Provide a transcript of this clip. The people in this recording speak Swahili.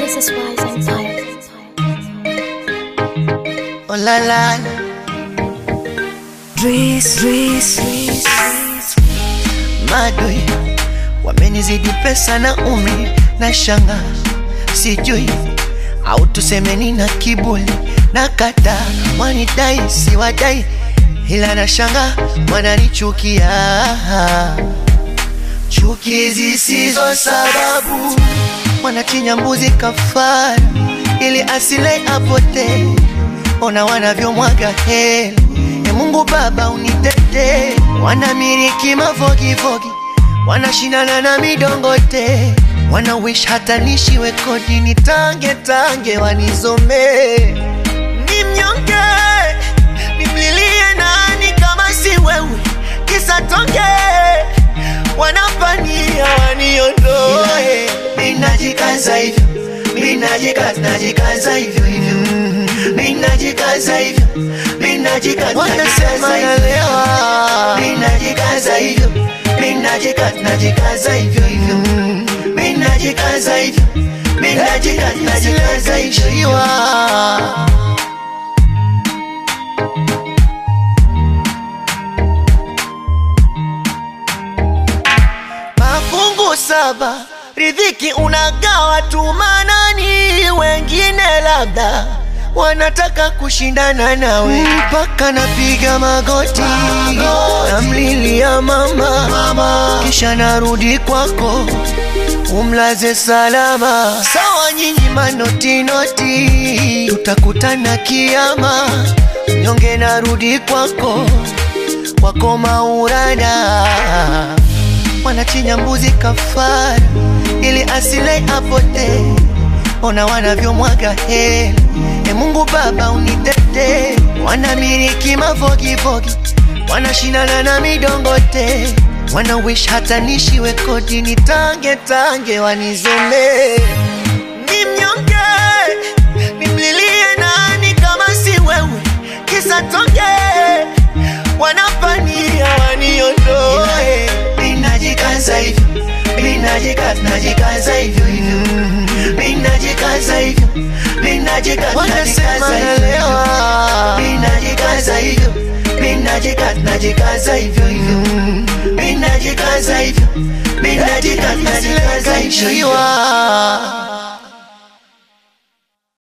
Mrs. Wise Empire. Oh la la, Dries. Madui wamenizidi pesa na umri na shanga, sijui au tusemeni na kibuli na kata wanidai si wadai, ila na shanga wananichukia, chuki zisizo sababu, wanachinja mbuzi kafara ili asile apote. Ona wanavyomwaga heli, Mungu Baba unitete. Wanamiliki mafogi, wanashindana na midongote, wana wish hata nishiwe kodi nitange wanizome. Ni mnyonge, nimlilie nani kama si wewe, kisa tonge wanapania waniondoe. Minajikaza hivyo, minajikaza hivyo, minajikaza hivyo, wanasema nalewa. Minajikaza hivyo, minajikaza hivyo, minajikaza hivyo, minajikaza hivyo. Mafungu 7 riziki unagawa tu, manani wengine labda wanataka kushindana nawe, mpaka napiga magoti namlilia mama, kisha narudi kwako umlaze salama. Sawa nyinyi manoti, tutakutana kiyama. Nyonge narudi kwako maurada, wanachinja mbuzi kafara ili asile apote. Ona wanavyomwaga heli, Mungu Baba unitete. Wanamiliki mafogi, wanashindana na midongote, wana wish hata nishiwe kodi nitange wanizome. Ni mnyonge, nimlilie nani kama si wewe, kisa tonge wanapania waniondoe. Minajikaza hivyo, minajikaza hivyo, minajikaza hivyo, wanasema nalewa. Minajikaza hivyo, minajikaza hivyo, minajikaza hivyo, minajikaza hivyo.